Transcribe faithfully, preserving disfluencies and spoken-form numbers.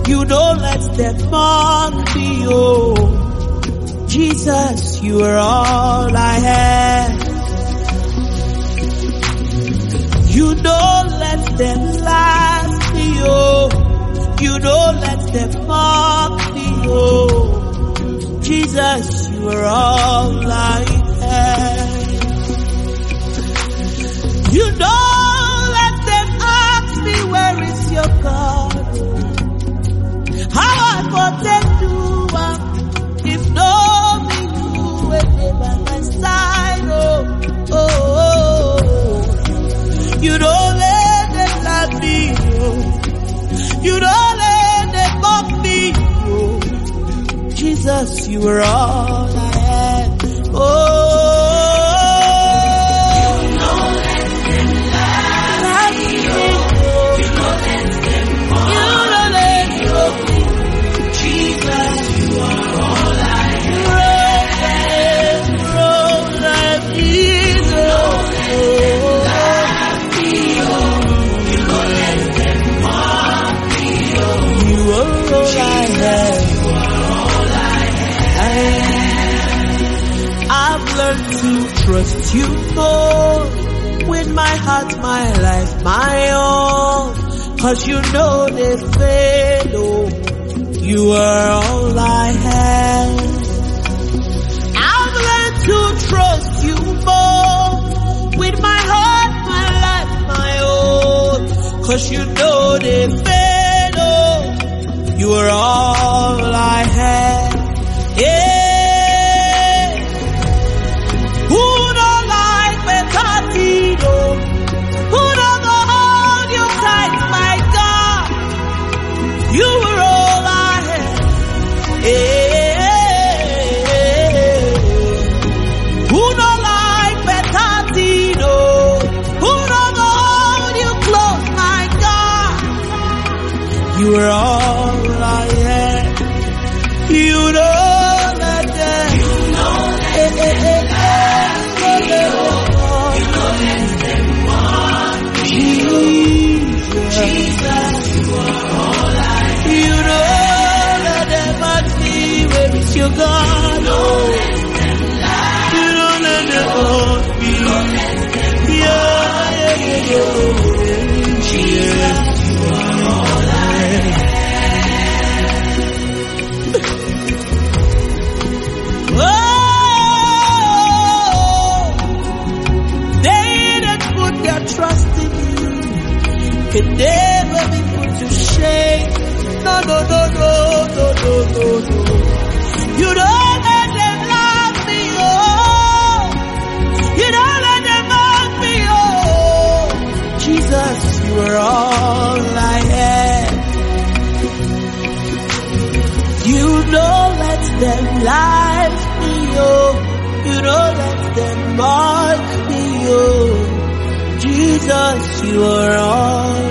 You don't let them mock me, oh. Jesus, you are all I have. You don't let them laugh me, oh. You don't let them mock me, oh. Jesus, you are all I have. You don't let them ask me, where is your God? How I protect you um, if no me you were by my side, oh, oh, oh. You don't let them love me, oh. You don't let them mock me, oh. Jesus, you are all I have, oh. You don't let them lie, oh. You don't let them mock me, oh. Jesus, you are all I have. Roll like Jesus, You don't let them mock me, oh. you are all I have. I've learned to trust you more with my heart, my life, my all. Cause you know they fail, oh. You are all I have. I've learned to trust you more with my heart, my life, my all. Cause you know they fail, oh. You are all I have. Yeah. You are all I have. You don't let them. You don't let them lie, oh. You don't let them mock me, oh. Jesus, you are all I have. You don't let them mock me. Where is your God? You don't let them lie, You don't let them mock me. you don't let them Yeah, yeah, yeah, yeah. Jesus, you are all I have. Oh, they that put their trust in you can never be put to shame. No, no, no, no, no, no, no, no. You don't let them love me, oh. You don't let them mock me, oh. Jesus, you are all I have. You don't let them lie me, oh. You don't let them mock me, oh. Jesus, you are all